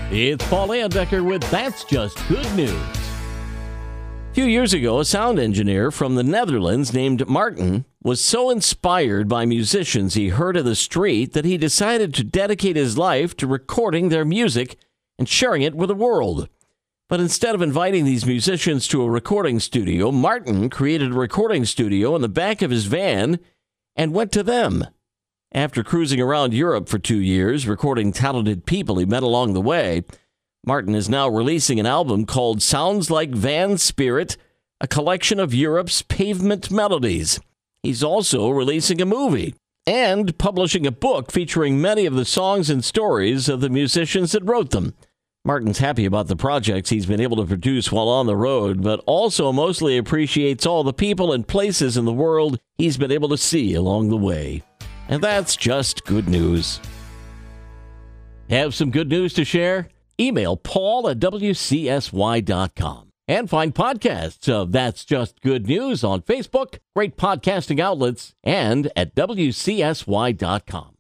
It's Paul Landecker with That's Just Good News. A few years ago, a sound engineer from the Netherlands named Martin was so inspired by musicians he heard in the street that he decided to dedicate his life to recording their music and sharing it with the world. But instead of inviting these musicians to a recording studio, Martin created a recording studio in the back of his van and went to them. After cruising around Europe for 2 years, recording talented people he met along the way, Martin is now releasing an album called Sounds Like Van Spirit, a collection of Europe's pavement melodies. He's also releasing a movie and publishing a book featuring many of the songs and stories of the musicians that wrote them. Martin's happy about the projects he's been able to produce while on the road, but also mostly appreciates all the people and places in the world he's been able to see along the way. And that's just good news. Have some good news to share? Email paul@wcsy.com. And find podcasts of That's Just Good News on Facebook, great podcasting outlets, and at wcsy.com.